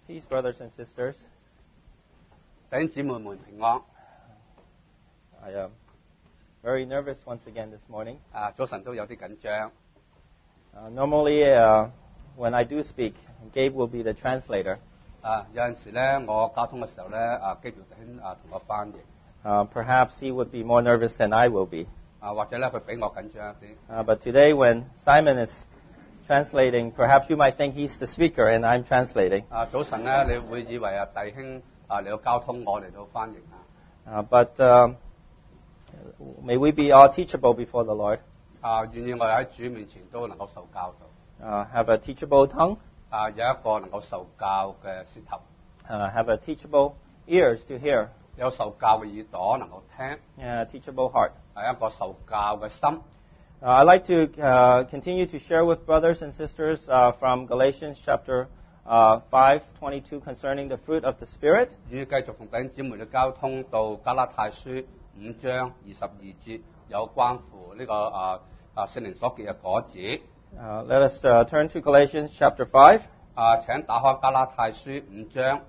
Peace, brothers and sisters. 弟兄姊妹們平安。 I am very nervous once again this morning. 早晨都有啲緊張。 Normally, when I do speak, Gabe will be the translator. 有陣時咧，我交通嘅時候咧，基調弟兄同我翻譯。 Perhaps he would be more nervous than I will be. 或者咧佢比我緊張一啲。 But today, when Simon is translating, perhaps you might think he's the speaker and I'm translating. 早晨咧，你會以為弟兄嚟到交通，我嚟到翻譯 But may we be all teachable before the Lord. 願意我哋喺主面前都能夠受教導。 Have a teachable tongue. 有一個能夠受教嘅舌頭。 Have a teachable ears to hear. 有受教嘅耳朵能夠聽。 A teachable heart. 一個受教嘅心。 I'd like to continue to share with brothers and sisters from Galatians chapter 5:22 concerning the fruit of the Spirit. 願意繼續同弟兄姊妹嘅交通到加拉太書5章22節，有關乎呢個聖靈所結嘅果子。 Let us turn to Galatians chapter 5. 請打開加拉太書5章。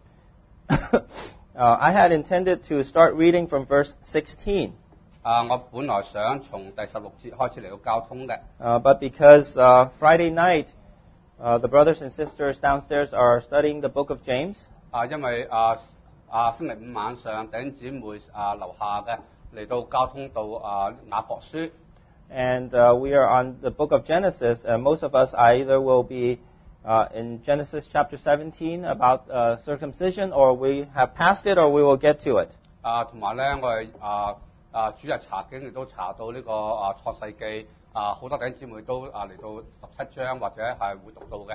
I had intended to start reading from verse 16. 我本來想從第16節開始嚟到交通嘅。 But because Friday night, the brothers and sisters downstairs are studying the book of James. 因為星期五晚上弟兄姊妹樓下嘅嚟到交通到雅各書。 And we are on the book of Genesis, and most of us either will be in Genesis chapter 17 about circumcision, or we have passed it, or we will get to it. 同埋咧，我哋主日查經亦都查到呢個創世記，好多弟兄姊妹都嚟到17章或者係會讀到嘅。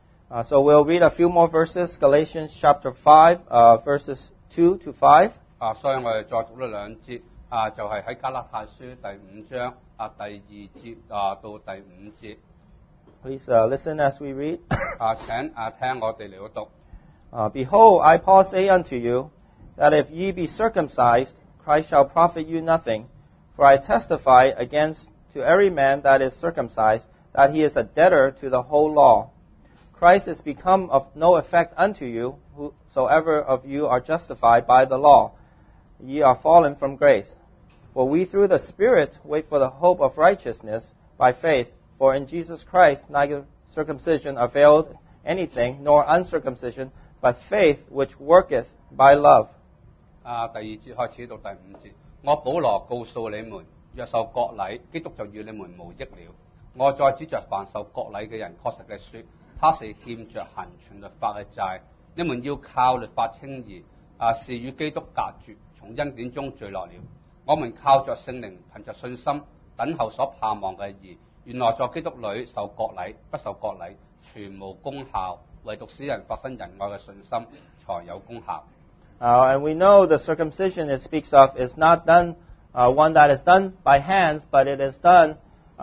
So we'll read a few more verses, Galatians chapter 5, verses 2 to 5. 所以我哋再讀咗兩節，就係喺加拉太書第5章第2節到第5節。 Please listen as we read. 請聽我哋嚟到讀。 Behold, I Paul say unto you, that if ye be circumcised, Christ shall profit you nothing. For I testify against to every man that is circumcised, that he is a debtor to the whole law. Christ is become of no effect unto you, whosoever of you are justified by the law. Ye are fallen from grace. For we through the Spirit wait for the hope of righteousness by faith. For in Jesus Christ neither circumcision availeth anything, nor uncircumcision, but faith which worketh by love. 第2節開始到第5節，我保羅告訴你們，若受割禮，基督就與你們無益了。我再指着凡受割禮嘅人，確實嘅說，他是欠着行全律法嘅債。你們要靠律法稱義，是與基督隔絕，從恩典中墜落了。我們靠着聖靈，憑着信心等候所盼望嘅義。原來在基督裏受割禮，不受割禮，全無功效，唯獨使人發生仁愛嘅信心才有功效。 And we know the circumcision it speaks of is not done one that is done by hands, but it is done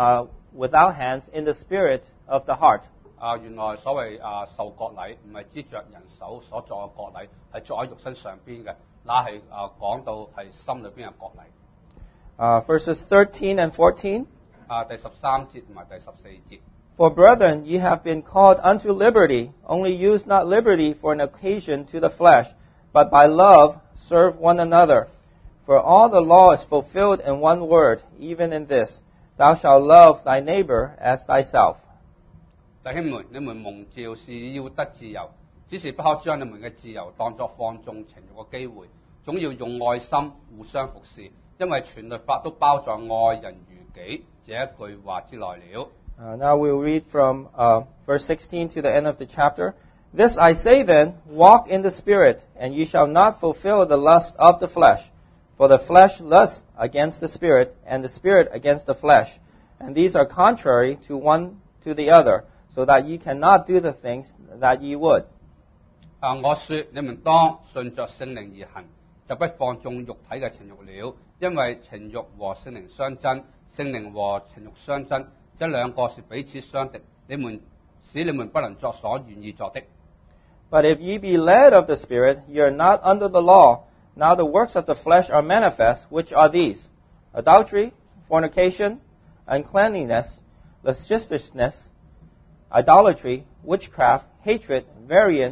without hands in the spirit of the heart. 原來所謂受割禮唔係指着人手所作嘅割禮，係作喺肉身上邊嘅，那係講到係心裏邊嘅割禮。 Verses 13 and 14. 第13節同埋第14節。 For brethren, ye have been called unto liberty, only use not liberty for an occasion to the flesh, but by love serve one another. For all the law is fulfilled in one word, even in this, thou shalt love thy neighbor as thyself. 弟兄們，你們蒙召是要得自由，只是不可將你們嘅自由當作放縱情慾嘅機會，總要用愛心互相服侍，因為全律法都包在愛人如己這一句話之內了。 Now we'll read from verse 16 to the end of the chapter. This I say then, walk in the Spirit, and ye shall not fulfill the lust of the flesh. For the flesh lusts against the Spirit, and the Spirit against the flesh. And these are contrary to one to the other, so that ye cannot do the things that ye would. 我說你們當順着聖靈而行，就不放縱肉體嘅情慾了，因為情慾和聖靈相爭，聖靈和情慾相爭，這兩個是彼此相敵，使你們不能作所願意作的。 But if ye be led of the Spirit, ye are not under the law. Now the works of the flesh are manifest, which are these: adultery, fornication, uncleanness, lasciviousness, idolatry, witchcraft, hatred, variance,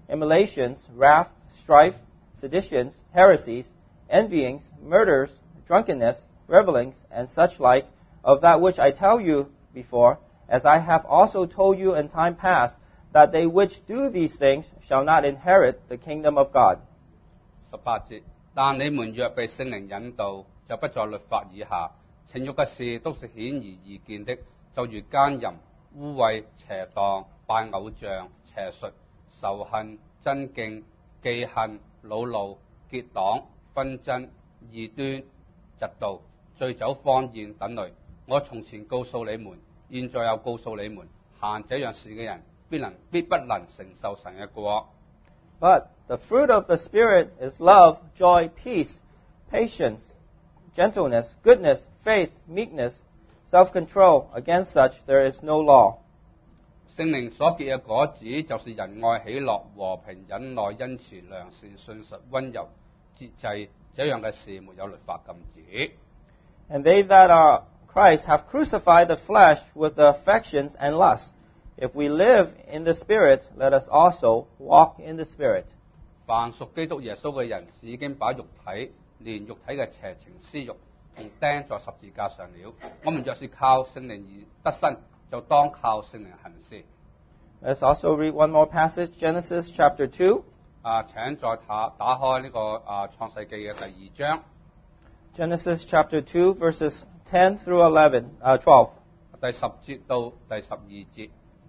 emulations, wrath, strife, seditions, heresies, envyings, murders, drunkenness, revellings, and such like, of that which I tell you before, as I have also told you in time past, that they which do these things shall not inherit the kingdom of God. 18節，但你們若被聖靈引導，就不在律法以下。情慾嘅事都是顯而易見的，就如奸淫、污穢、邪蕩、拜偶像、邪術、仇恨、爭競、忌恨、惱怒、結黨、紛爭、異端、嫉妒、醉酒荒宴等類。我從前告訴你們，現在又告訴你們，行這樣事嘅人，必不能承受神嘅國。 But the fruit of the Spirit is love, joy, peace, patience, gentleness, goodness, faith, meekness, self-control. Against such there is no law. 聖靈所結嘅果子就是仁愛、喜樂、和平、忍耐、恩慈、良善、信實、溫柔、節制，這樣嘅事沒有律法禁止。 And they that are Christ have crucified the flesh with the affections and lusts. If we live in the Spirit, let us also walk in the Spirit. 凡屬基督耶穌嘅人，是已經把肉體連肉體嘅邪情私慾同釘在十字架上了。我們若是靠聖靈而得生，就當靠聖靈行事。 Let's also read one more passage, Genesis chapter 2. 請再打開呢個創世記嘅第2章。 Genesis chapter 2, verses 10 through 12. 第10節到第12節。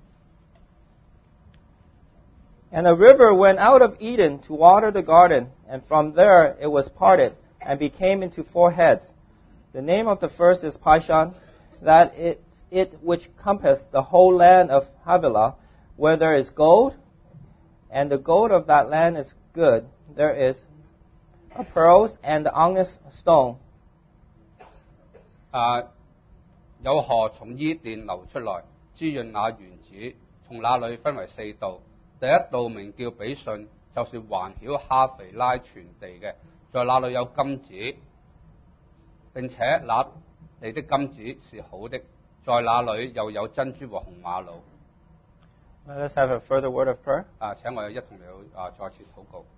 And a river went out of Eden to water the garden, and from there it was parted, and became into 4 heads. The name of the first is Pishon, that it which compasseth the whole land of Havilah, where there is gold, and the gold of that land is good. There is pearls and the onyx stone. 有河從伊甸流出來，滋潤那園子。從那裏分為4道。第一道名叫比遜，就是環繞哈肥拉全地嘅，在那裏有金子，並且那地的金子是好的，在那裏又有珍珠和紅瑪瑙。 Let us have a further word of prayer. 請我哋一同嚟再次禱告。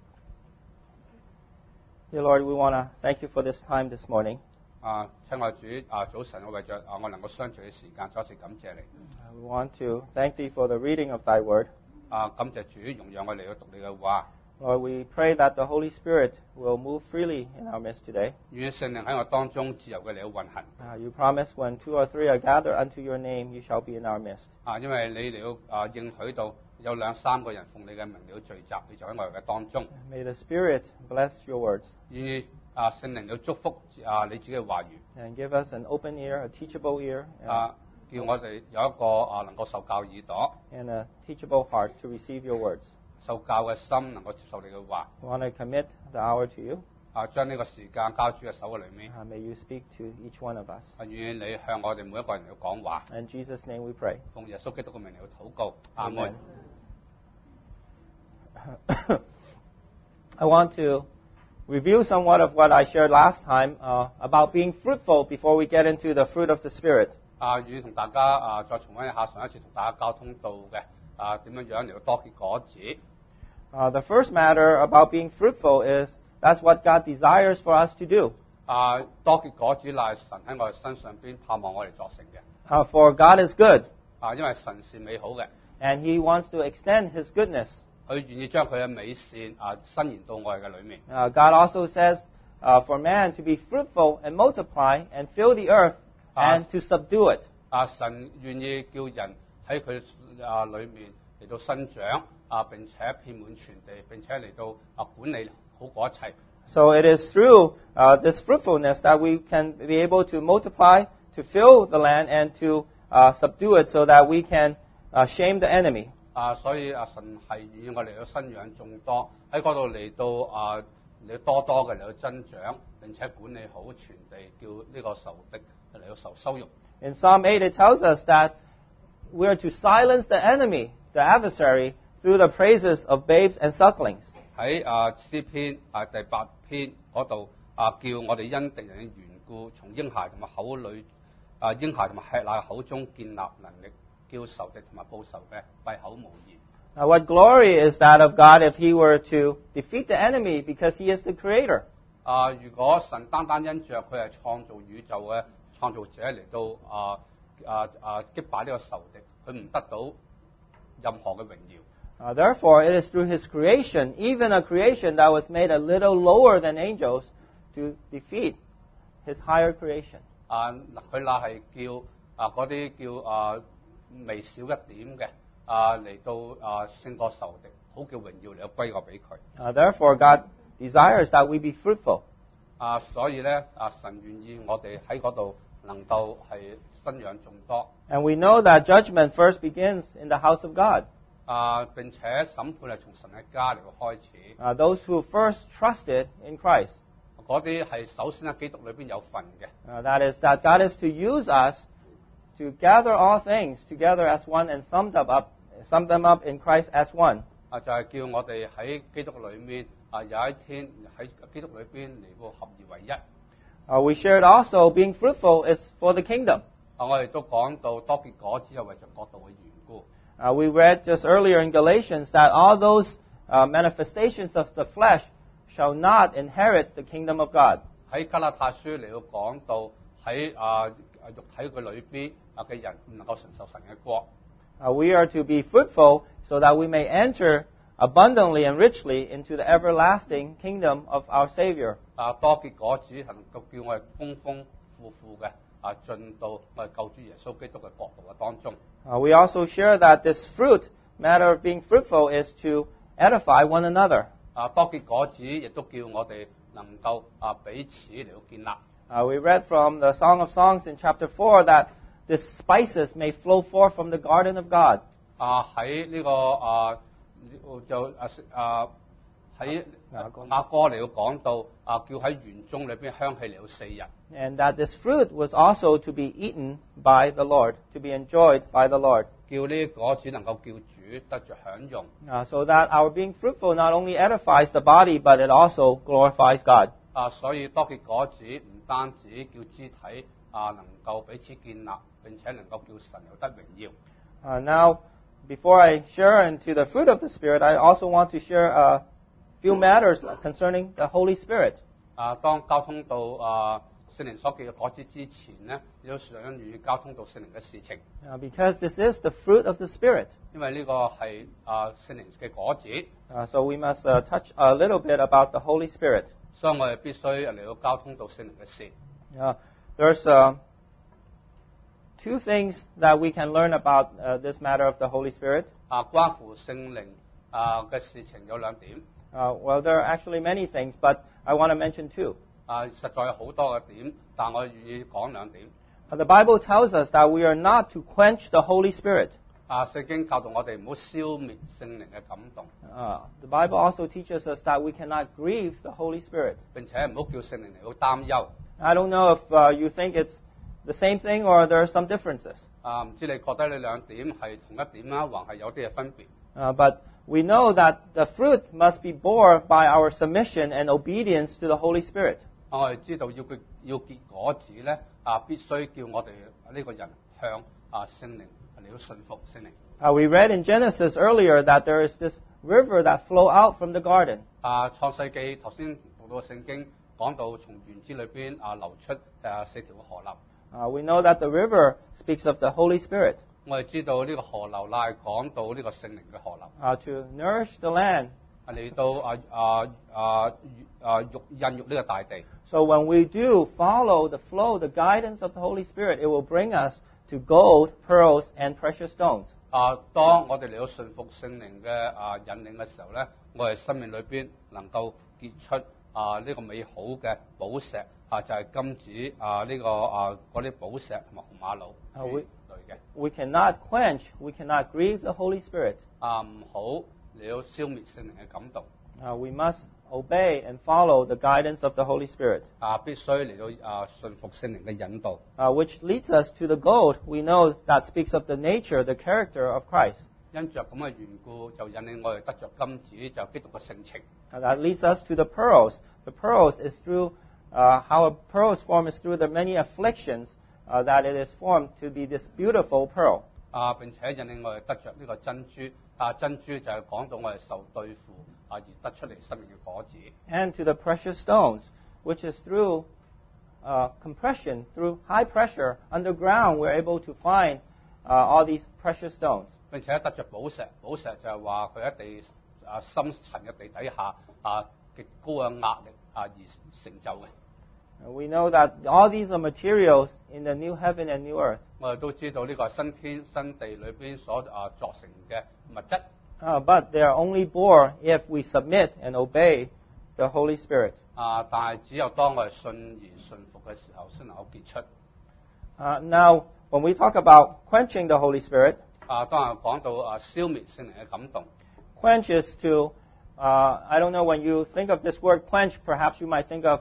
Dear Lord, we want to thank you for this time this morning. 親愛主早晨，我為着我能夠相聚嘅時間，再一次感謝你。 We want to thank thee for the reading of thy word. 感謝主，容讓我嚟去讀你嘅話。 Lord, we pray that the Holy Spirit will move freely in our midst today. 願聖靈喺我當中自由嘅嚟去運行。 You promise when 2 or 3 are gathered unto your name, you shall be in our midst. 因為你嚟到應許到有2、3個人奉你嘅名嚟到聚集，你就喺我哋嘅當中。 May the Spirit bless your words. 願聖靈嚟祝福你自己嘅話語。 And give us an open ear, a teachable ear. 叫我哋有一個能夠受教耳朵。 And a teachable heart to receive your words. 受教嘅心能夠接受你嘅話。 We want to commit the hour to you. 將呢個時間交主嘅手嘅裏面。 May you speak to each one of us. 願你向我哋每一個人嚟講話。 In Jesus' name we pray. 奉耶穌基督嘅名嚟去禱告。阿門。 I want to review somewhat of what I shared last time about being fruitful before we get into the fruit of the Spirit. 願同大家再重溫一下上一次同大家交通到嘅點樣樣嚟到多結果子。 The first matter about being fruitful is that's what God desires for us to do. 多結果子乃神喺我哋身上邊盼望我哋作成嘅。 For God is good. 因為神是美好嘅。 And He wants to extend His goodness. 佢願意將佢嘅美善伸延到我哋嘅裏面。 God also says for man to be fruitful and multiply and fill the earth and to subdue it. 神願意叫人喺佢裏面嚟到生長並且遍滿全地，並且嚟到管理好嗰一切。 So it is through this fruitfulness that we can be able to multiply, to fill the land, and to subdue it so that we can shame the enemy. 所以神係願意我嚟到生養眾多，喺嗰度嚟到多多嘅嚟到增長，並且管理好全地，叫呢個仇敵嚟到受羞辱。 In Psalm 8 it tells us that we are to silence the enemy, the adversary, through the praises of babes and sucklings. 喺詩篇第8篇嗰度叫我哋因敵人嘅緣故，從嬰孩同埋口裏嬰孩同埋吃奶口中建立能力，叫仇敵同埋報仇嘅閉口無言。 What glory is that of God if He were to defeat the enemy because He is the Creator? 如果神單單因着佢係創造宇宙嘅創造者嚟到擊敗呢個仇敵，佢唔得到任何嘅榮耀。 Therefore, it is through His creation, even a creation that was made a little lower than angels, to defeat His higher creation. 佢那係叫嗰啲叫微小一點嘅嚟到勝過仇敵，好叫榮耀嚟到歸過俾佢。 Therefore, God desires that we be fruitful. 所以咧神願意我哋喺嗰度能夠係生養眾多。 And we know that judgment first begins in the house of God. 並且審判係從神嘅家嚟到開始。 Those who first trusted in Christ. 嗰啲係首先喺基督裏邊有份嘅。 That is, that God is to use us to gather all things together as one and sum them up in Christ as one. 就係叫我哋喺基督裏面有一天喺基督裏邊嚟到合而為一。 We shared also being fruitful is for the kingdom. 我哋都講到多結果只係為着國度嘅緣故。 We read just earlier in Galatians that all those manifestations of the flesh shall not inherit the kingdom of God. 喺加拉太書嚟到講到喺肉體佢裏邊嘅人唔能夠承受神嘅國。 We are to be fruitful so that we may enter abundantly and richly into the everlasting kingdom of our Savior. 多結果子能夠叫我哋豐豐富富嘅進到我哋救主耶穌基督嘅國度嘅當中。 We also share that this fruit, matter of being fruitful, is to edify one another. 多結果子亦都叫我哋能夠彼此嚟到建立。 We read from the Song of Songs in chapter 4 that the spices may flow forth from the garden of God. 喺呢個就喺雅歌嚟到講到叫喺園中裏邊香氣嚟到四日。 And that this fruit was also to be eaten by the Lord, to be enjoyed by the Lord. 叫呢啲果子能夠叫主得着享用。 So that our being fruitful not only edifies the body, but it also glorifies God. 所以多結果子唔單止叫肢體能夠彼此建立，並且能夠叫神有得榮耀。 Now, before I share into the fruit of the Spirit, I also want to share a few matters concerning the Holy Spirit. 當交通到聖靈所結嘅果子之前呢，亦都想與交通到聖靈嘅事情。 Because this is the fruit of the Spirit. 因為呢個係聖靈嘅果子。 So we must touch a little bit about the Holy Spirit. 所以我哋必須嚟到交通到聖靈嘅事。 There's two things that we can learn about this matter of the Holy Spirit. 關乎聖靈嘅事情有兩點。 Well, there are actually many things, but I want to mention two. 實在有好多嘅點，但我願意講兩點。 The Bible tells us that we are not to quench the Holy Spirit. 聖經教導我哋唔好消滅聖靈嘅感動。 The Bible also teaches us that we cannot grieve the Holy Spirit. 並且唔好叫聖靈嚟到擔憂。 I don't know if you think it's the same thing or there are some differences. 唔知你覺得呢兩點係同一點啦，還係有啲嘅分別？ But we know that the fruit must be borne by our submission and obedience to the Holy Spirit. 我哋知道要結果子咧，必須叫我哋呢個人向聖靈嚟到信服聖靈。 We read in Genesis earlier that there is this river that flow out from the garden. 創世記頭先讀到聖經講到從園子裏邊流出4條嘅河流。 We know that the river speaks of the Holy Spirit. 我哋知道呢個河流乃係講到呢個聖靈嘅河流。 To nourish the land. 嚟到孕育呢個大地。 So when we do follow the flow, the guidance of the Holy Spirit, it will bring us to gold, pearls, and precious stones. 當我哋嚟到順服聖靈嘅引領嘅時候咧，我哋生命裏邊能夠結出呢個美好嘅寶石就係金子呢個嗰啲寶石同埋紅瑪瑙類嘅。 We cannot quench, we cannot grieve the Holy Spirit. 唔好嚟到消滅聖靈嘅感動。 We must obey and follow the guidance of the Holy Spirit. 必須嚟到順服聖靈嘅引導。 Which leads us to the gold. We know that speaks of the nature, the character of Christ. 因着咁嘅緣故，就引領我哋得着金子，就基督嘅性情。 That leads us to the pearls. The pearls is through how a pearl is formed is through the many afflictions that it is formed to be this beautiful pearl. 並且引領我哋得着呢個珍珠， 珍珠就係講到我哋受對付而得出嚟生命嘅果子。 And to the precious stones, which is through compression, through high pressure underground, we're able to find all these precious stones. 並且得着寶石，寶石就係話佢喺地深層嘅地底下極高嘅壓力而成就嘅。 We know that all these are materials in the new heaven and new earth. 我哋都知道呢個係新天新地裏邊所作成嘅物質。 But they are only born if we submit and obey the Holy Spirit. 但係只有當我哋信而信服嘅時候，先能夠結出。 Now, when we talk about quenching the Holy Spirit, 當日講到消滅聖靈嘅感動。 quench is to, I don't know, when you think of this word quench, perhaps you might think of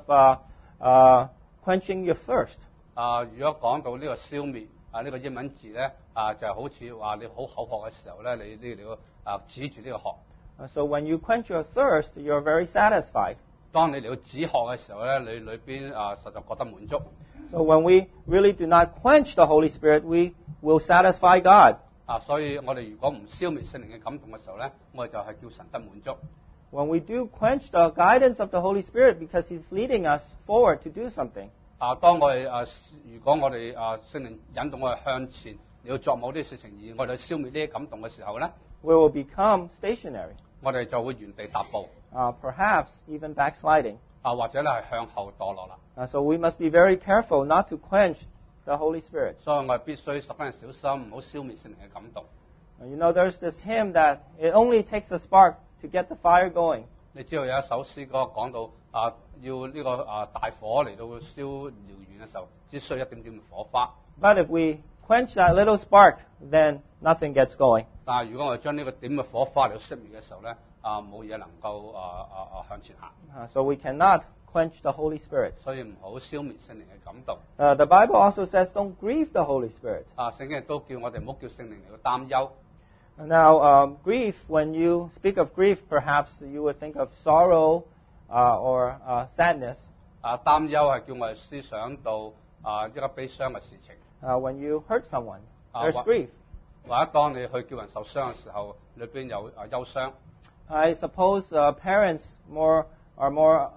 quenching your thirst. 如果講到呢個消滅呢個英文字咧，就好似話你好口渴嘅時候咧，你要指住呢個渴。 So when you quench your thirst, you're very satisfied. 當你嚟到止渴嘅時候咧，你裏邊實在覺得滿足。 So when we really do not quench the Holy Spirit, we will satisfy God. 所以我哋如果唔消滅聖靈嘅感動嘅時候咧，我哋就係叫神得滿足。 When we do quench the guidance of the Holy Spirit because He's leading us forward to do something, 當我哋如果我哋聖靈引導我哋向前，你要作某啲事情，而我哋消滅呢啲感動嘅時候咧， we will become stationary, 我哋就會原地踏步， perhaps even backsliding. 或者咧係向後墮落啦。 So we must be very careful not to quench the Holy Spirit. 所以我哋必須十分小心，唔好消滅聖靈嘅感動。 You know, there's this hymn that it only takes a spark to get the fire going. 你知道有一首詩歌講到要呢個大火嚟到燒燎原嘅時候，只需要一點點火花。 But if we quench that little spark, then nothing gets going. 但係如果我哋將呢個點嘅火花嚟到熄滅嘅時候咧，冇嘢能夠向前行。 So we cannot quench the Holy Spirit. 所以唔好消滅聖靈嘅感動。 The Bible also says don't grieve the Holy Spirit. 聖經亦都叫我哋唔好叫聖靈嚟到擔憂。 Now, grief, when you speak of grief, perhaps you would think of sorrow or sadness. 擔憂係叫我哋思想到一個悲傷嘅事情。 When you hurt someone, there's grief. 或者當你去叫人受傷嘅時候，裏邊有憂傷。 I suppose parents are more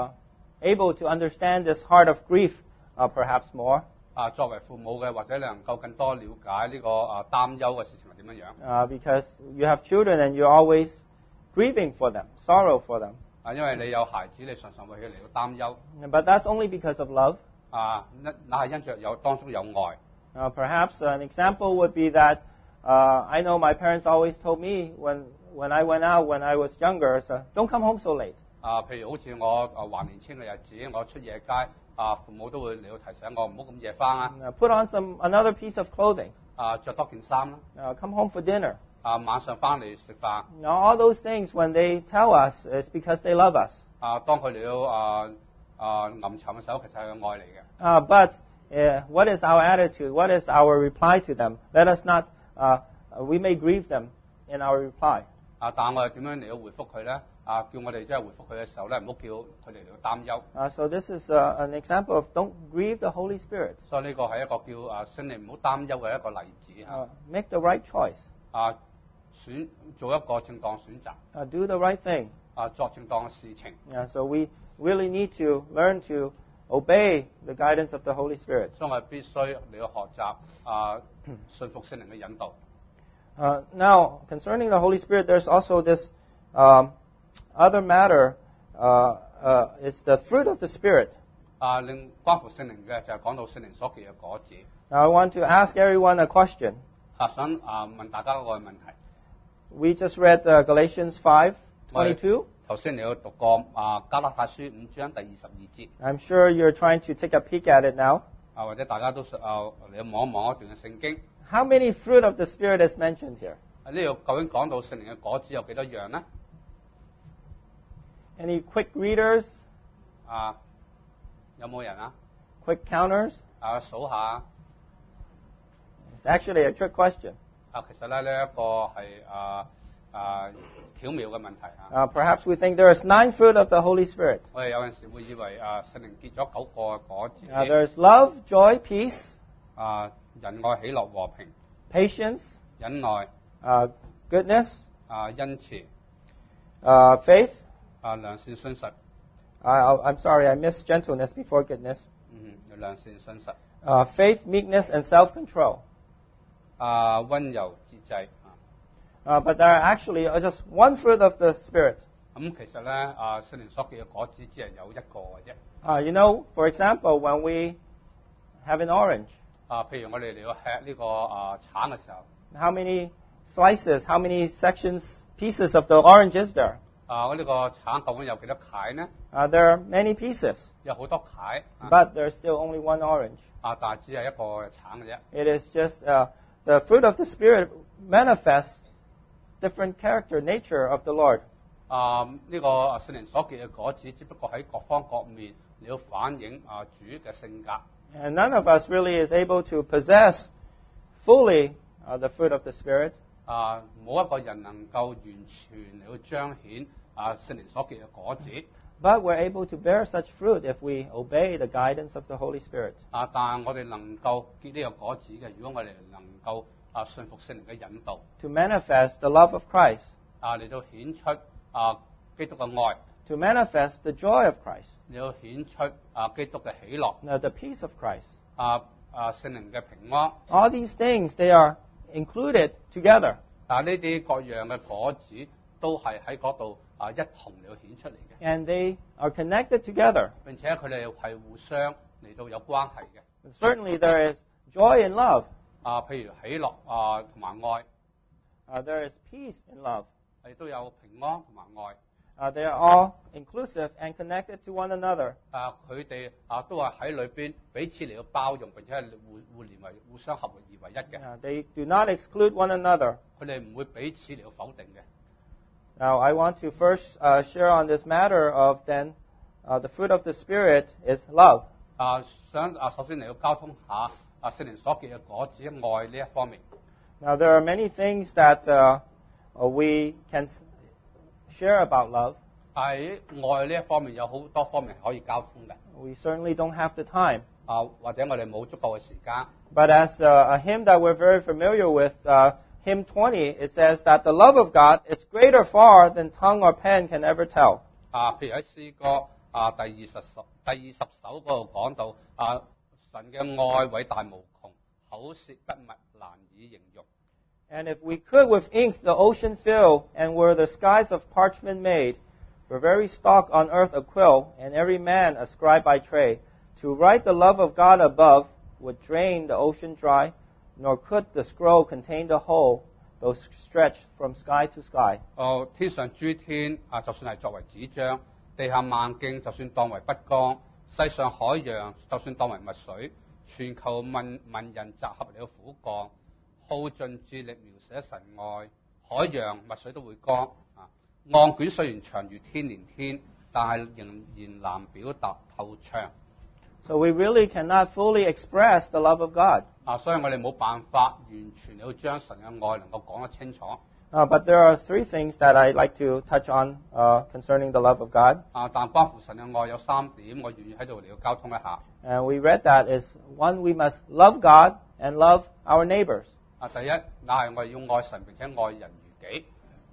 able to understand this heart of grief, perhaps more. 作為父母嘅，或者你能夠更多了解呢個擔憂嘅事情係點樣樣。 Because you have children and you're always grieving for them, sorrow for them. 因為你有孩子，你常常為佢嚟到擔憂。 But that's only because of love. 那係因着當中有愛。 Perhaps an example would be that I know my parents always told me when I went out when I was younger, so don't come home so late. 譬如好似我還年青嘅日子，我出夜街，父母都會嚟到提醒我唔好咁夜翻啊。 Put on another piece of clothing. 着多件衫啦。 Come home for dinner. 晚上翻嚟食飯。 Now all those things when they tell us, it's because they love us. 當佢嚟到吟沉嘅時候，其實係個愛嚟嘅。 But what is our attitude? What is our reply to them? Let us not. We may grieve them in our reply. 但係我哋點樣嚟到回覆佢咧？叫我哋即係回覆佢嘅時候咧，唔好叫佢哋嚟到擔憂。 So this is an example of don't grieve the Holy Spirit. 所以呢個係一個叫聖靈唔好擔憂嘅一個例子嚇。 Make the right choice. 做一個正當選擇。 Do the right thing. 作正當嘅事情。 So we really need to learn to obey the guidance of the Holy Spirit. 所以我哋必須嚟到學習信服聖靈嘅引導。 Now, concerning the Holy Spirit, there's also this other matter. It's the fruit of the Spirit. 另關乎聖靈嘅就係講到聖靈所結嘅果子。 Now, I want to ask everyone a question. 想問大家一個問題。 We just read Galatians 5:22. 頭先你有讀過加拉太書5章第22節。 I'm sure you're trying to take a peek at it now. 或者大家都嚟望一望一段嘅聖經。 How many fruit of the Spirit is mentioned here? 呢度究竟講到聖靈嘅果子有幾多樣呢？ Any quick readers? 有冇人啊 Quick counters? 數下。 It's actually a trick question. 其實咧呢一個係巧妙嘅問題 Perhaps we think there is 9 fruit of the Holy Spirit. 我哋有陣時會以為聖靈結咗9個果子。 There's love, joy, peace. 仁愛、喜樂、和平、 Patience, 忍耐、 goodness, 恩慈、 faith. 良善信實。 I'm sorry, I missed gentleness before goodness. 良善信實。 Faith, meekness, and self-control. 溫柔節制。 But there are actually just one fruit of the Spirit. 咁其實咧，聖靈所結嘅果子只係有一個嘅啫。 For example, when we have an orange, 譬如我哋嚟到吃呢個橙嘅時候， how many slices, how many sections, pieces of the orange is there? 我呢個橙究竟有幾多塊呢？ There are many pieces, 有好多塊， but there's still only one orange. 但係只係一個橙嘅啫。 It is just the fruit of the Spirit manifests different character, nature of the Lord. 呢個聖靈所結嘅果子，只不過喺各方各面你要反映主嘅性格。 And none of us really is able to possess fully the fruit of the Spirit. 冇一個人能夠完全嚟到彰顯聖靈所結嘅果子。 But we're able to bear such fruit if we obey the guidance of the Holy Spirit. 但係我哋能夠結呢個果子嘅，如果我哋能夠信服聖靈嘅引導， To manifest the love of Christ. 嚟到顯出基督嘅愛， To manifest the joy of Christ. 嚟到顯出基督嘅喜樂， The peace of Christ. 聖靈嘅平安。 All these things, they are included together. 呢啲各樣嘅果子都係喺嗰度一同嚟到顯出嚟嘅， And they are connected together. 並且佢哋係互相嚟到有關係嘅。 And certainly there is joy in love. 譬如喜樂同埋愛， There is peace in love. 亦都有平安同埋愛。 They are all inclusive and connected to one another. 佢哋都係喺裏邊彼此嚟到包容，並且係互相合而為一嘅。 They do not exclude one another. 佢哋唔會彼此嚟到否定嘅。 Now, I want to first share on this matter of then the fruit of the Spirit is love. 想首先嚟到交通下聖靈所結嘅果子愛呢一方面。 Now, there are many things that we can share about love. 喺愛呢一方面有好多方面係可以交通嘅。 We certainly don't have the time. 或者我哋冇足夠嘅時間。 But as a hymn that we're very familiar with, hymn 20, it says that the love of God is greater far than tongue or pen can ever tell. 譬如喺詩歌第二十首嗰度講到神嘅愛偉大無窮，口舌不密難以形容。 And if we could with ink the ocean fill, and were the skies of parchment made, for very stalk on earth a quill, and every man a scribe by trade, to write the love of God above would drain the ocean dry, nor could the scroll contain the whole, though stretched from sky to sky. 天上諸天就算係作為紙張，地下萬徑就算當為筆綱，世上海洋就算當為墨水，全球文人集合了苦幹，耗盡智力描寫神愛，海洋墨水都會乾。案卷雖然長如天連天，但係仍然難表達透暢。 So we really cannot fully express the love of God. 所以我哋冇辦法完全要將神嘅愛能夠講得清楚。 But there are three things that I'd like to touch on concerning the love of God. 但關乎神嘅愛有3點，我願意喺度嚟到交通一下。 And we read that is, one, we must love God and love our neighbors. 第一，那係我哋要愛神並且愛人如己。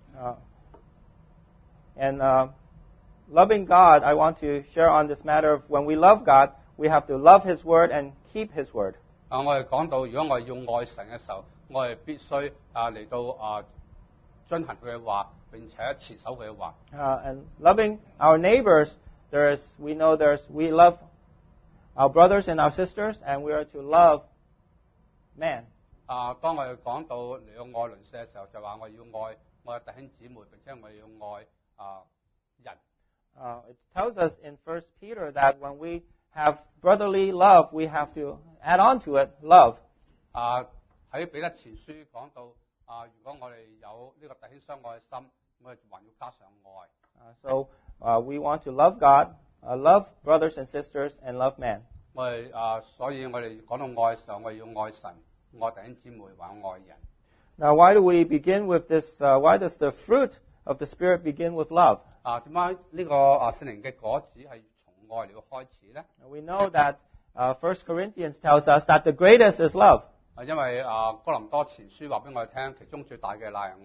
Loving God, I want to share on this matter of when we love God, we have to love His Word and keep His Word. 我哋講到，如果我哋要愛神嘅時候，我哋必須嚟到遵行佢嘅話，並且持守佢嘅話。 And loving our neighbors, we love our brothers and our sisters, and we are to love man. 當我哋講到嚟到愛鄰舍嘅時候，就話我要愛我嘅弟兄姊妹，並且我要愛人。 It tells us in 1 Peter that when we have brotherly love, we have to add on to it love. 喺彼得前書講到，如果我哋有呢個弟兄相愛嘅心，我哋還要加上愛。 So we want to love God, love brothers and sisters, and love man. 所以我哋講到愛嘅時候，我哋要愛神、愛弟兄姊妹，還有愛人。 Now, why do we begin with this? Why does the fruit of the Spirit begin with love? 點解呢個聖靈嘅果子係從愛嚟到開始咧？ We know that 1 Corinthians tells us that the greatest is love. 因為哥林多前書話俾我哋聽，其中最大嘅乃係愛。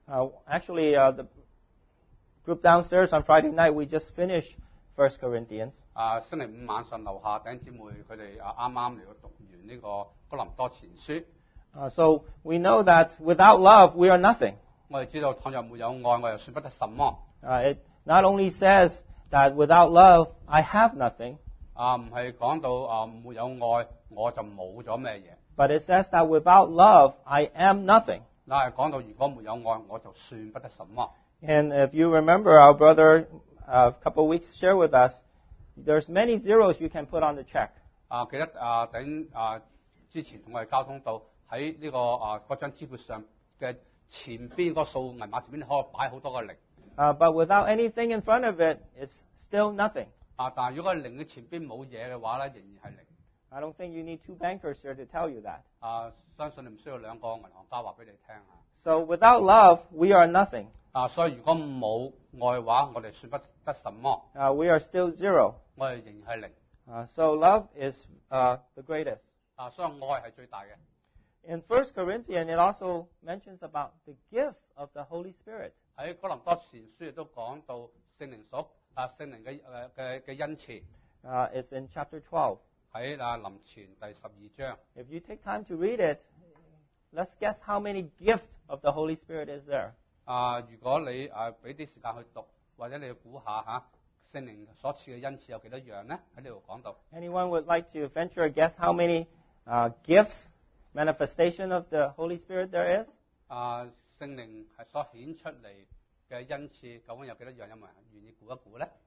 Actually, the group downstairs on Friday night, we just finished 1 Corinthians. 星期五晚上樓下弟兄姊妹佢哋啱啱嚟到讀完呢個哥林多前書。 So we know that without love, we are nothing. 我哋知道倘若沒有愛，我又算不得什麼。 It not only says that without love, I have nothing. 唔係講到沒有愛我就冇咗咩嘢。 But it says that without love, I am nothing. 嗱係講到如果沒有愛，我就算不得什麼。 And if you remember, our brother a couple of weeks shared with us, there's many zeros you can put on the check. 記得之前同我哋交通到喺呢個嗰張支票上嘅前邊個數銀碼前邊可以擺好多個零。 But without anything in front of it, it's still nothing. 但係如果零嘅前邊冇嘢嘅話咧，仍然係零。 I don't think you need two bankers here to tell you that. 相信你唔需要兩個銀行家話俾你聽嚇。 So without love, we are nothing. 所以如果冇愛嘅話，我哋算不得什麼。 We are still zero. 我哋仍然係零。 So love is the greatest. 所以愛係最大嘅。 In 1 Corinthians, it also mentions about the gifts of the Holy Spirit. 喺哥林多前書亦都講到聖靈嘅恩賜。 It's in chapter 12. 喺林前第12章。 If you take time to read it, let's guess how many gifts of the Holy Spirit is there. 如果你俾啲時間去讀，或者你要估下聖靈所賜嘅恩賜有幾多樣呢？喺呢度講到。 Anyone would like to venture a guess how many gifts, manifestation of the Holy Spirit there is? 聖靈係所顯出嚟嘅恩賜，究竟有幾多樣？有冇人願意估一估呢？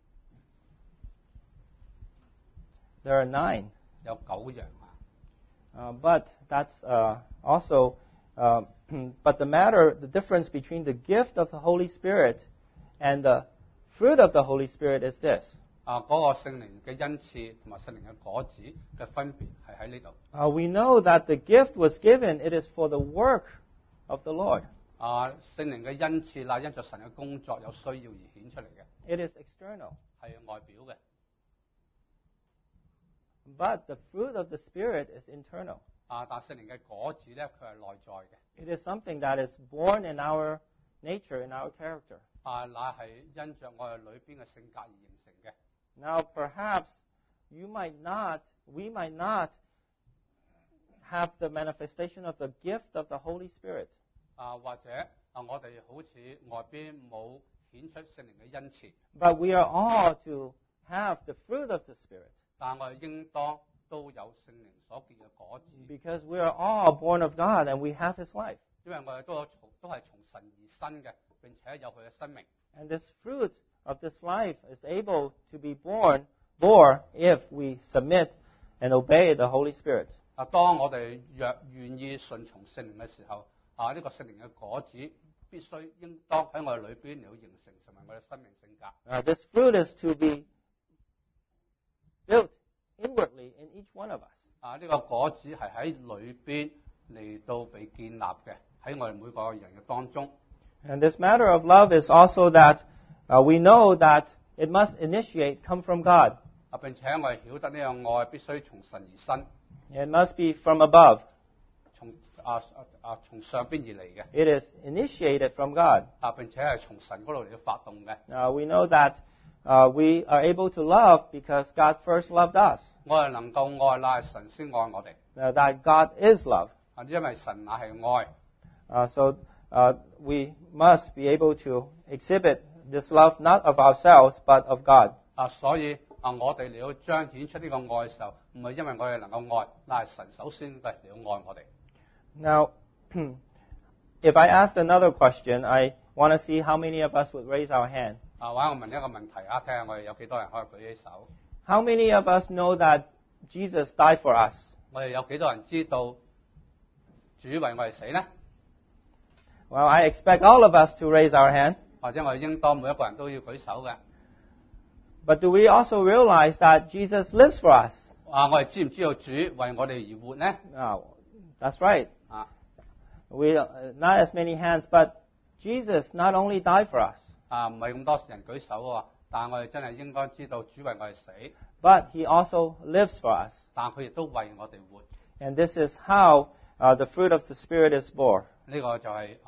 There are 9. 有9樣。 But that's also, but the difference between the gift of the Holy Spirit and the fruit of the Holy Spirit is this. 嗰個聖靈嘅恩賜同埋聖靈嘅果子嘅分別係喺呢度。 We know that the gift was given, it is for the work of the Lord. 聖靈嘅恩賜係因着神嘅工作有需要而顯出嚟嘅。 It is external. 係外表嘅。 But the fruit of the Spirit is internal. 但聖靈嘅果子咧，佢係內在嘅。 It is something that is born in our nature, in our character. 乃係因着我哋裏邊嘅性格而形成嘅。 Now, perhaps we might not have the manifestation of the gift of the Holy Spirit. 或者我哋好似外邊冇顯出聖靈嘅恩賜。 But we are all to have the fruit of the Spirit. 但我哋應當都有聖靈所結嘅果子。 Because we are all born of God and we have His life. 因為我哋都係從神而生嘅，並且有佢嘅生命。 And this fruit of this life is able to be bore if we submit and obey the Holy Spirit. 當我哋若願意順從聖靈嘅時候，呢個聖靈嘅果子必須應當喺我哋裏邊嚟到形成為我哋生命性格。 This fruit is to be built inwardly in each one of us. 呢個果子係喺裏邊嚟到被建立嘅，喺我哋每個人嘅當中。 And this matter of love is also that we know that it must come from God. 並且我哋曉得呢個愛必須從神而生。 It must be from above. 從上邊而嚟嘅。 It is initiated from God. 並且係從神嗰度嚟到發動嘅。 We know that we are able to love because God first loved us. 我哋能夠愛，乃係神先愛我哋。 That God is love. 因為神乃係愛。 So we must be able to exhibit this love not of ourselves but of God. 所以我哋嚟到彰顯出呢個愛嘅時候，唔係因為我哋能夠愛，乃係神首先嚟到愛我哋。 Now, if I asked another question, I want to see how many of us would raise our hand. 或者我問一個問題睇下我哋有幾多人可以舉起手。 How many of us know that Jesus died for us? 我哋有幾多人知道主為我哋死呢？ Well, I expect all of us to raise our hand. 或者我哋應當每一個人都要舉手嘅。 But do we also realize that Jesus lives for us? 我哋知唔知道主為我哋而活呢？ No, that's right. We not as many hands, but Jesus not only died for us. 唔係咁多人舉手喎，但係我哋真係應該知道主為我哋死。 But He also lives for us. 但佢亦都為我哋活。 And this is how the fruit of the Spirit is born. 呢個就係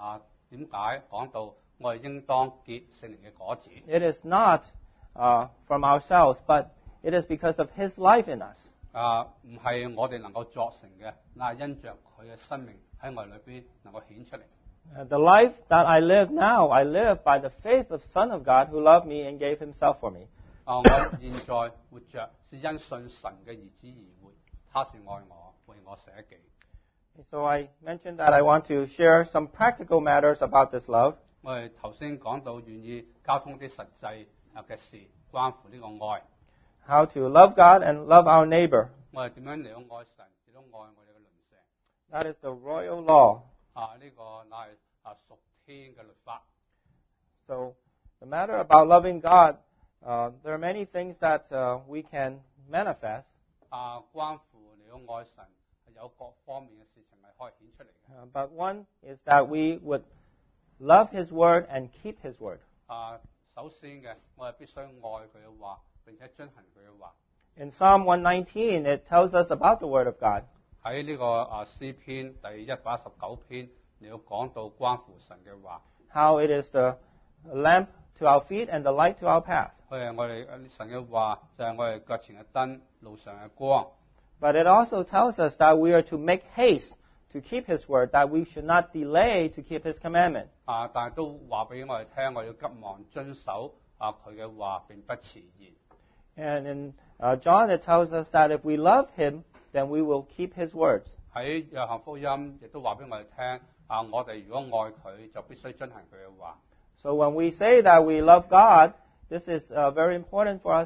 點解講到我哋應當結聖靈嘅果子？ It is not from ourselves, but it is because of His life in us. 唔係我哋能夠作成嘅，嗱因着佢嘅生命喺我哋裏邊能夠顯出嚟。 The life that I live now, I live by the faith of Son of God who loved me and gave Himself for me. 我現在活着是因信神嘅兒子而活，他是愛我，為我捨己。 So I mentioned that I want to share some practical matters about this love. 我哋頭先講到願意交通啲實際嘅事，關乎呢個愛。 How to love God and love our neighbor. 我哋點樣嚟到愛神，亦都愛我哋嘅鄰舍。 That is the royal law. 呢個乃係屬天嘅律法。 So the matter about loving God, there are many things that we can manifest. 關乎嚟到愛神係有各方面嘅事情係可以顯出嚟嘅。 But one is that we would love His word and keep His word. 首先嘅，我哋必須愛佢嘅話，並且遵行佢嘅話。 In Psalm 119, it tells us about the word of God. 喺呢個詩篇第119篇，你要講到關乎神嘅話。 How it is the lamp to our feet and the light to our path. 佢係我哋神嘅話，就係我哋腳前嘅燈，路上嘅光。 But it also tells us that we are to make haste to keep His word, that we should not delay to keep His commandment. 但係都話俾我哋聽，我哋要急忙遵守佢嘅話，並不遲延。 And in John, it tells us that if we love Him, then we will keep His words. 喺約翰福音亦都話俾我哋聽，我哋如果愛佢，就必須遵行佢嘅話。 So when we say that we love God, this is very important for us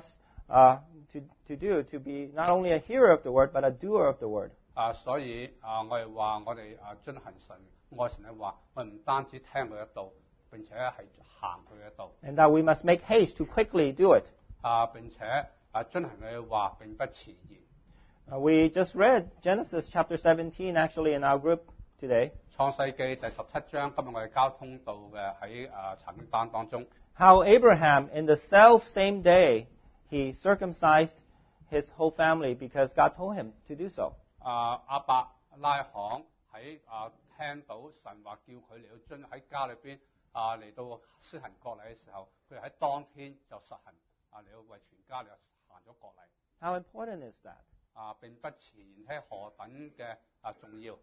to do, to be not only a hearer of the word, but a doer of the word. 所以我哋話我哋遵行神愛神嘅話，我哋唔單止聽佢嘅道，並且係行佢嘅道。 And that we must make haste to quickly do it. 並且遵行佢嘅話並不遲延。 We just read Genesis chapter 17 actually in our group today. 創世記第17章，今日我哋交通到嘅喺查經班當中。 How Abraham, in the self same day, he circumcised his whole family because God told him to do so. 亞伯拉罕喺聽到神話叫佢嚟到喺家裏邊嚟到施行割禮嘅時候，佢喺當天就實行嚟到為全家嚟行咗割禮。 How important is that? 並不遲延，係何等嘅重要。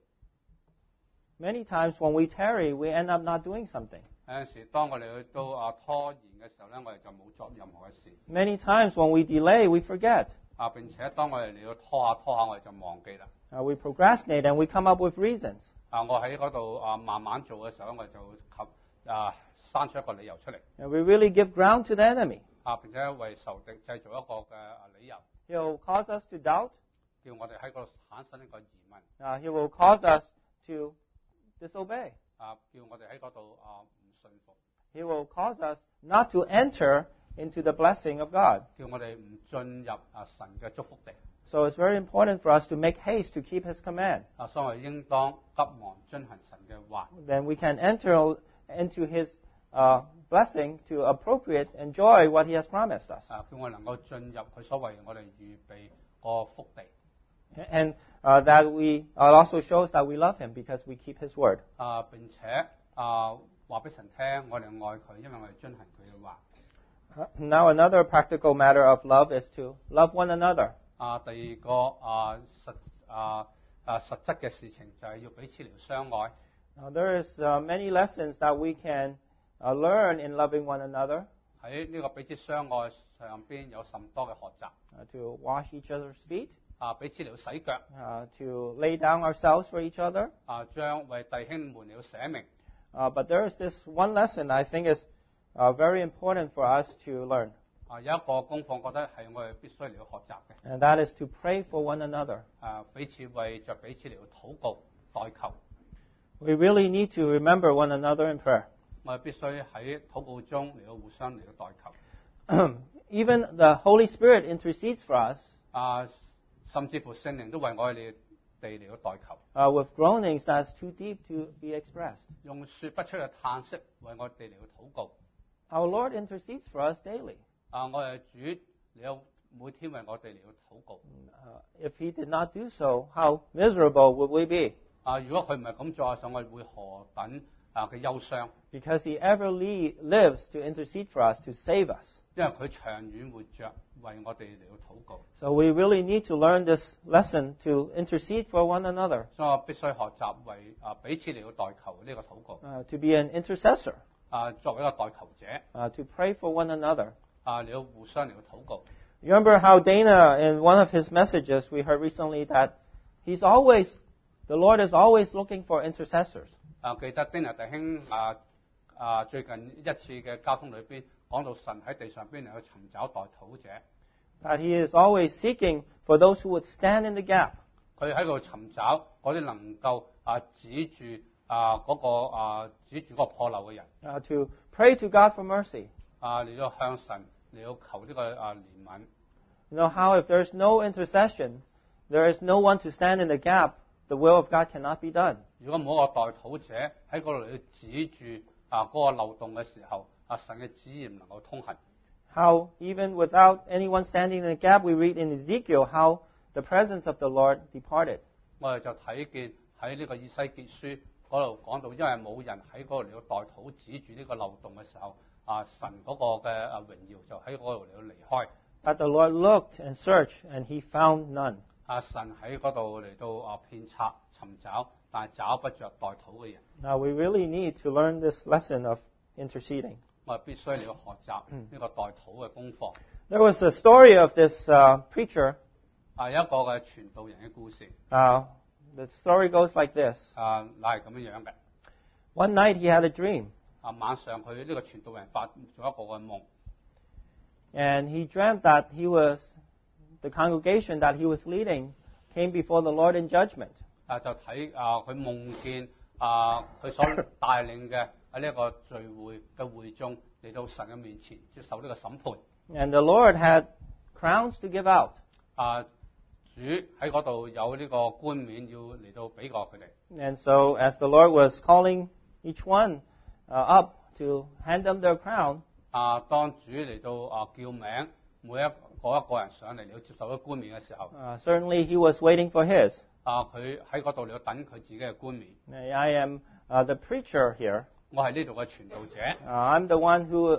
Many times when we tarry, we end up not doing something. 有陣時，當我哋去到拖延嘅時候咧，我哋就冇作任何嘅事。 Many times when we delay, we forget. 並且當我哋嚟到拖下，我哋就忘記啦。 We procrastinate and we come up with reasons. 我喺嗰度慢慢做嘅時候，我就生出一個理由出嚟。 And we really give ground to the enemy. 並且為仇敵製造一個嘅理由， He'll cause us to doubt. 叫我哋喺嗰度產生一個疑問。 He will cause us to disobey. 叫我哋喺嗰度唔信服。 He will cause us not to enter into the blessing of God. 叫我哋唔進入神嘅祝福地。 So it's very important for us to make haste to keep His command. 所以我哋應當急忙遵行神嘅話。 Then we can enter into His blessing to appropriate, enjoy what He has promised us. 叫我能夠進入佢所為我哋預備個福地。 And that we also shows that we love Him because we keep His word. 並且話俾神聽，我哋愛佢，因為我哋遵行佢嘅話。 Now another practical matter of love is to love one another. 第二個實質嘅事情就係要彼此相愛。 Now there is many lessons that we can learn in loving one another. 喺呢個彼此相愛上邊有甚多嘅學習。 To wash each other's feet. 彼此洗腳。 To lay down ourselves for each other. 將為弟兄們捨命。 But there is this one lesson I think is very important for us to learn. 有一個功課，覺得係我哋必須嚟到學習嘅。 And that is to pray for one another. 彼此為着彼此嚟到禱告代求。 We really need to remember one another in prayer. 我哋必須喺禱告中嚟到互相嚟到代求。 Even the Holy Spirit intercedes for us. 甚至乎聖靈都為我哋嚟到代求。 With groanings that's too deep to be expressed. 用說不出嘅嘆息為我哋嚟到禱告。 Our Lord intercedes for us daily. 我哋主嚟到每天為我哋嚟到禱告。 If He did not do so, how miserable would we be? 如果佢唔係咁做嘅時候，我哋會何等嘅憂傷， because He ever lives to intercede for us, to save us. 因為佢長遠活着為我哋嚟到禱告， So we really need to learn this lesson to intercede for one another, 所以我必須學習為彼此嚟到代求呢個禱告， to be an intercessor, 作為一個代求者， to pray for one another. 嚟到互相嚟到禱告。 Remember how Dana, in one of his messages we heard recently, that the Lord is always looking for intercessors. 記得丁日弟兄最近一次嘅交通裏邊講到神喺地上邊嚟去尋找代禱者， That He is always seeking for those who would stand in the gap, 佢喺度尋找嗰啲能夠指住指住嗰個破漏嘅人， to pray to God for mercy. 嚟到向神嚟到求呢個憐憫。 You know how if there's no intercession, there is no one to stand in the gap, the will of God cannot be done. 如果冇一個代禱者喺嗰度嚟到指住嗰個漏洞嘅時候，神嘅旨意唔能夠通行。 How even without anyone standing in the gap, we read in Ezekiel how the presence of the Lord departed. 我哋就睇見喺呢個以西結書嗰度講到，因為冇人喺嗰度嚟到代禱指住呢個漏洞嘅時候，神嗰個嘅榮耀就喺嗰度嚟到離開。 But the Lord looked and searched, and He found none. 神喺嗰度嚟到遍察尋找，但係找不着代禱嘅人。 Now we really need to learn this lesson of interceding. 我哋必須嚟到學習呢個代禱嘅功課。 There was a story of this preacher. 有一個嘅傳道人嘅故事， The story goes like this. 乃係咁樣嘅。 One night he had a dream, 晚上佢呢個傳道人發咗一個嘅夢， and he dreamt that the congregation that he was leading came before the Lord in judgment. 就睇佢夢見佢所帶領嘅喺呢一個聚會嘅會眾嚟到神嘅面前接受呢個審判。 And the Lord had crowns to give out. 主喺嗰度有呢個冠冕要嚟到俾過佢哋。 And so as the Lord was calling each one up to hand them their crown, 當主嚟到叫名每一個人上嚟嚟到接受咗冠冕嘅時候， certainly he was waiting for his. 佢喺嗰度嚟到等佢自己嘅冠冕。 I am the preacher here. 我係呢度嘅傳道者， I'm the one who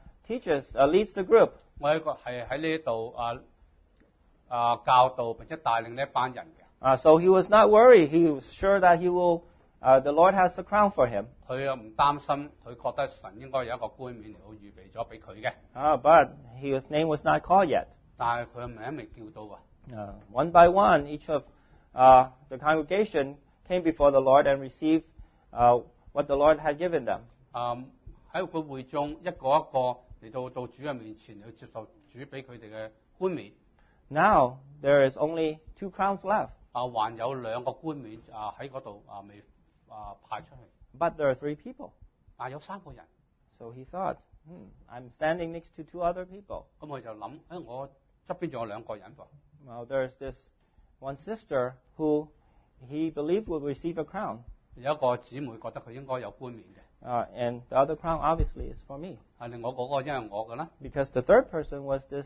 leads the group. 我係喺呢度教導並且帶領呢一班人嘅。 So he was not worried. He was sure that the Lord has a crown for him. 佢又唔擔心，佢覺得神應該有一個冠冕嚟到預備咗俾佢嘅。 But his name was not called yet. 但係佢嘅名未叫到啊。 One by one, each of the congregation came before the Lord and received what the Lord had given them. 喺個會中一個一個嚟到主嘅面前嚟接受主俾佢哋嘅冠冕。 Now there is only 2 crowns left. 還有2個冠冕喺嗰度未派出去。 But there are 3 people. 但有3個人。 So he thought, I'm standing next to 2 other people. 咁佢就諗，我側邊仲有2個人喎。 Well, there's this one sister who he believed would receive a crown. 有一個姊妹覺得佢應該有冠冕嘅。 And the other crown obviously is for me. 另外嗰個因為我嘅啦。 Because the third person was this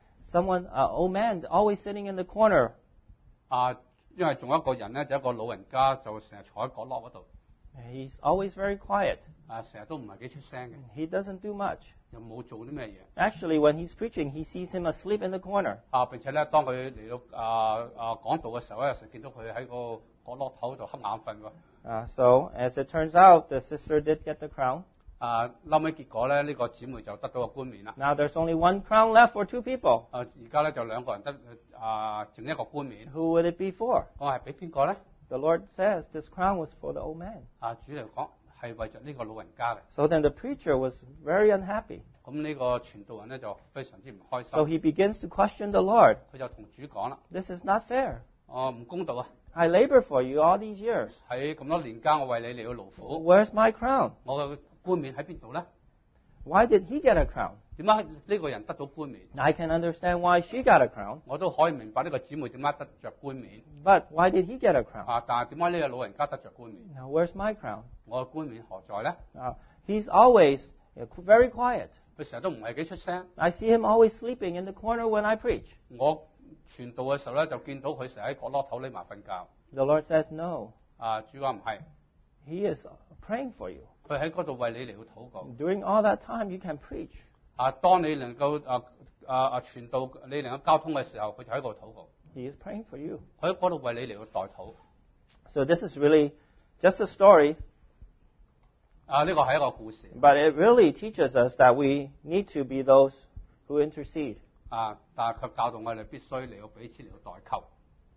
old man always sitting in the corner. 因為仲有一個人咧，就一個老人家就成日坐喺角落嗰度。 He's always very quiet. 成日都唔係幾出聲嘅。 He doesn't do much. 又冇做啲咩嘢。 Actually, when he's preaching, he sees him asleep in the corner. 並且咧，當佢嚟到講道嘅時候咧，有時見到佢喺個角落頭度瞌眼瞓喎。 So, as it turns out, the sister did get the crown. 後尾結果咧，呢個姊妹就得到個冠冕啦。 Now there's only 1 crown left for 2 people. 而家咧就2個人得剩一個冠冕。 Who would it be for? 我係俾邊個咧？ The Lord says this crown was for the old man. 主嚟講係為着呢個老人家嘅。 So then the preacher was very unhappy. 咁呢個傳道人咧就非常之唔開 So 心。 he begins to question the Lord. 佢就同主講啦： This is not fair. 唔公道啊！ I labor for you all these years. 喺咁多年間，我為你嚟到勞苦， Where's my crown? 我嘅冠冕喺邊度咧？ Why did he get a crown? 點解呢個人得到冠冕？ I can understand why she got a crown. 我都可以明白呢個姊妹點解得着冠冕。 But why did he get a crown? 但係點解呢個老人家得着冠冕？ Now, where's my crown? 我嘅冠冕何在咧？ He's always very quiet. 佢成日都唔係幾出聲。 I see him always sleeping in the corner when I preach. 我傳道嘅時候咧，就見到佢成日喺角落頭匿埋瞓覺。 The Lord says no. 主話唔係， He is praying for you. 佢喺嗰度為你嚟到禱告。 During all that time, you can preach. 當你能夠傳道，你能夠交通嘅時候，佢就喺嗰度禱告。 He is praying for you. 佢喺嗰度為你嚟到代禱。 So this is really just a story, 呢個係一個故事。 but it really teaches us that we need to be those who intercede. 但係佢教導我哋必須嚟到彼此嚟到代求。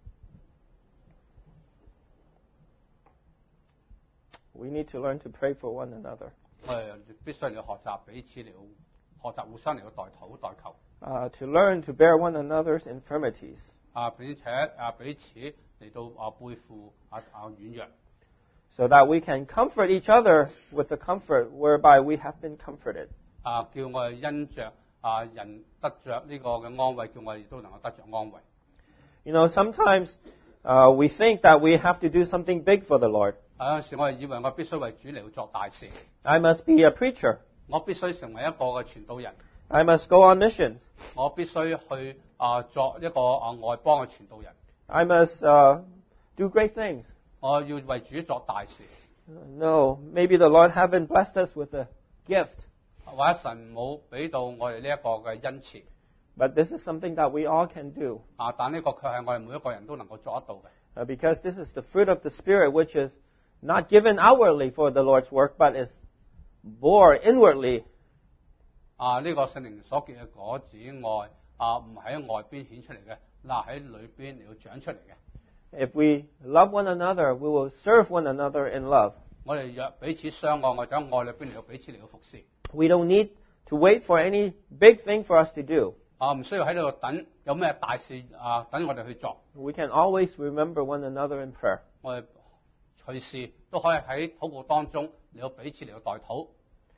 We need to learn to pray for one another, 我哋必須嚟到學習彼此嚟到學習互相嚟到代禱代求。 to learn to bear one another's infirmities, 並且彼此嚟到背負軟弱。 so that we can comfort each other with the comfort whereby we have been comforted. 叫我哋因着人得着呢個嘅安慰，叫我哋亦都能夠得着安慰。 You know, sometimes we think that we have to do something big for the Lord. 有陣時我哋以為我必須為主嚟到作大事， I must be a preacher. 我必須成為一個嘅傳道人， I must go on missions. 我必須去作一個外邦嘅傳道人， I must do great things. 我要為主作大事。 No, maybe the Lord haven't blessed us with a gift, 或者神冇俾到我哋呢一個嘅恩賜， but this is something that we all can do 但呢個卻係我哋每一個人都能夠做得到嘅。 because this is the fruit of the Spirit, which is not given outwardly for the Lord's work, but is bore inwardly. 呢個聖靈所結嘅果子外，唔喺外邊顯出嚟嘅，喺裏邊嚟到長出嚟嘅。 If we love one another, we will serve one another in love. 我哋若彼此相愛，我就喺愛裏邊嚟到彼此嚟到服侍。 We don't need to wait for any big thing for us to do. 唔需要喺度等有咩大事等我哋去做。 We can always remember one another in prayer. 我哋隨時都可以喺禱告當中嚟到彼此嚟到代禱。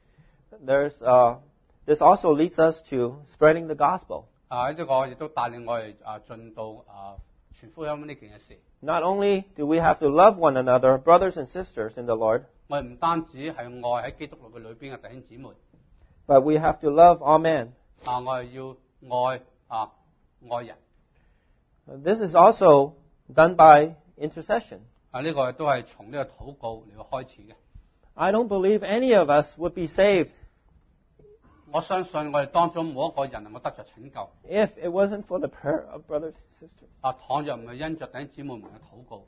This also leads us to spreading the gospel. 呢個亦都帶領我哋進到傳福音呢件嘅事。 Not only do we have to love one another, brothers and sisters in the Lord, 我哋唔單止係愛喺基督嘅裏邊嘅弟兄姊妹， but we have to love all men. 我哋要愛人。 This is also done by intercession. 呢個都係從呢個禱告嚟到開始嘅。 I don't believe any of us would be saved 我相信我哋當中冇一個人能夠得着拯救。 if it wasn't for the prayer of brothers and sisters. 倘若唔係因着弟兄姊妹們嘅禱告，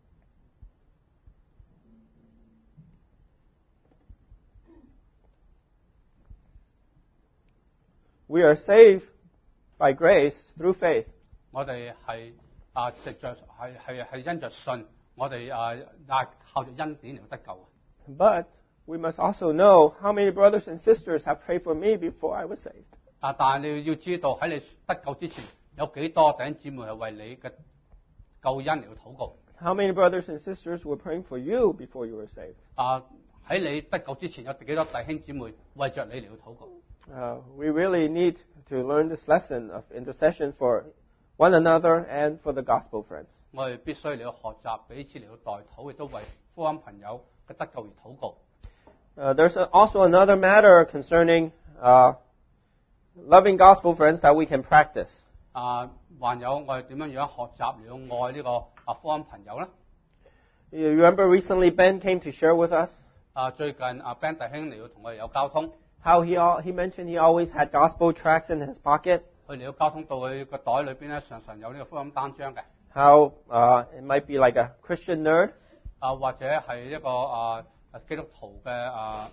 We are saved by grace through faith. 我哋係藉着係因着信，我哋靠着恩典嚟得救。 But we must also know how many brothers and sisters have prayed for me before I was saved. 但係你要知道喺你得救之前，有幾多弟兄姊妹係為你嘅救恩嚟到禱告。 How many brothers and sisters were praying for you before you were saved? 喺你得救之前，有幾多弟兄姊妹為着你嚟到禱告？ We really need to learn this lesson of intercession for one another and for the gospel friends. 我哋必須嚟到學習彼此嚟到代禱，亦都為福音朋友嘅得救而禱告。 There's also another matter concerning loving gospel friends that we can practice. 還有我哋點樣學習嚟到愛呢個福音朋友咧？ You remember recently Ben came to share with us 最近Ben 弟兄嚟到同我哋有交通， how he mentioned he always had gospel tracts in his pocket. 佢嚟到交通到佢個袋裏邊咧，常常有呢個福音單張嘅。 How it might be like a Christian nerd. 或者係一個基督徒嘅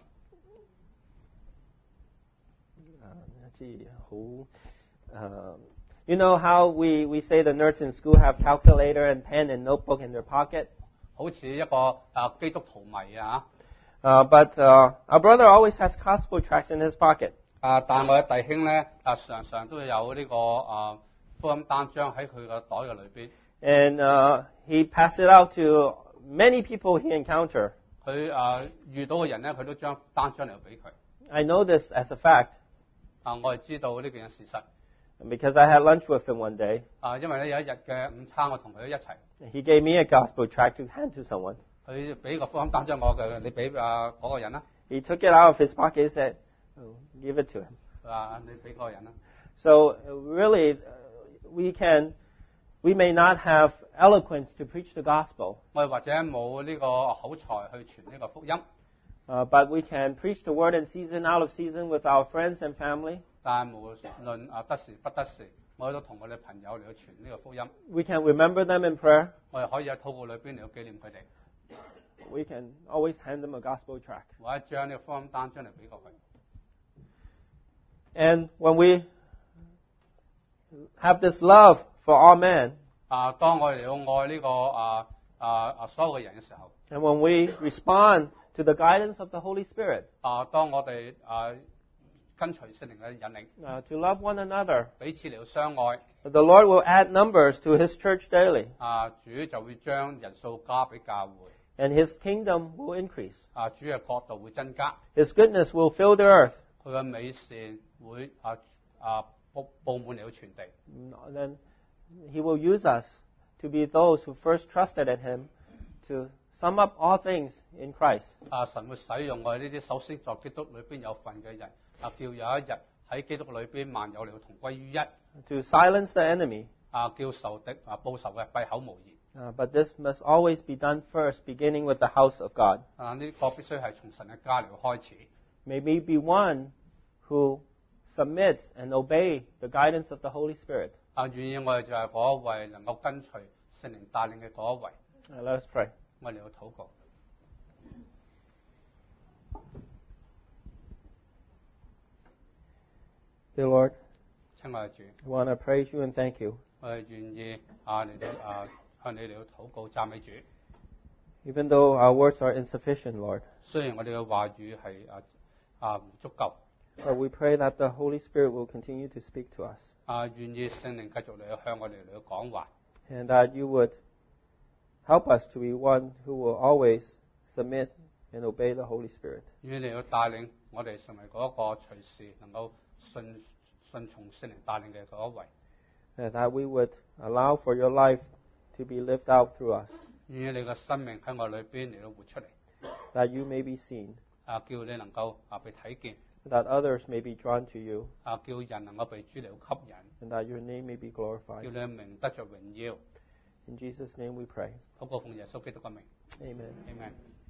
You know how we say the nerds in school have calculator and pen and notebook in their pocket? 好似一個基督徒迷 But our brother always has gospel tracts in his pocket. 但係我嘅弟兄咧常常都有呢個福音單張喺佢個袋嘅裏邊。 And he passed it out to many people he encountered. 佢遇到嘅人咧，佢都將單張嚟俾佢。 I know this as a fact 我係知道呢件事實。 because I had lunch with him one day. 因為咧有一日嘅午餐，我同佢一齊。 He gave me a gospel tract to hand to someone. 佢俾個福音單張我嘅，你俾嗰個人啦。 He took it out of his pocket and said, oh, give it to him. 你俾嗰個人啦。 So really, we may not have eloquence to preach the gospel. 我哋或者冇呢個口才去傳呢個福音。 But we can preach the word in season, out of season with our friends and family. 但係無論得時不得時，我哋都同我哋朋友嚟到傳呢個福音。 We can remember them in prayer. 我哋可以喺禱告裏邊嚟到紀念佢哋， We can always hand them a gospel tract. 或者將呢個福音單張嚟俾過佢。 And when we have this love for all men, 當我哋嚟到愛呢個所有嘅人嘅時候， and when we respond to the guidance of the Holy Spirit, 當我哋跟隨聖靈嘅引領， to love one another, 彼此嚟到相愛， the Lord will add numbers to His church daily, 主就會將人數加俾教會， and His kingdom will increase. 主嘅國度會增加， His goodness will fill the earth. 佢嘅美善會佈滿了全地。 And then He will use us to be those who first trusted in Him to sum up all things in Christ. 神會使用我哋呢啲首先在基督裏邊有份嘅人，叫有一日喺基督裏邊萬有了同歸於一。 To silence the enemy. 叫仇敵報仇嘅閉口無言。 But this must always be done first, beginning with the house of God. 呢個必須係從神嘅家嚟開始。 May we be one who submits and obey the guidance of the Holy Spirit. 願意我哋就係嗰一位能夠跟隨聖靈帶領嘅嗰一位。 Let us pray. 我哋要禱告。 Dear Lord, 親愛嘅主， I want to praise you and thank you. 我哋願意嚟到向你嚟到禱告讚美主。 Even though our words are insufficient, Lord, 雖然我哋嘅話語係唔足夠， but we pray that the Holy Spirit will continue to speak to us. 願意聖靈繼續嚟到向我哋嚟到講話， And that you would help us to be one who will always submit and obey the Holy Spirit. 願意嚟到帶領我哋成為嗰一個隨時能夠順從聖靈帶領嘅嗰一位。 And that we would allow for your life to be lived out through us. 願意你嘅生命喺我裏邊嚟到活出嚟， That you may be seen. 叫你能夠被睇見， That others may be drawn to you. 叫人能夠被主嚟到吸引， And that your name may be 叫 glorified. 你嘅名得着榮耀。 In Jesus' name we pray. 禱告奉耶穌基督嘅名 Amen. ，Amen。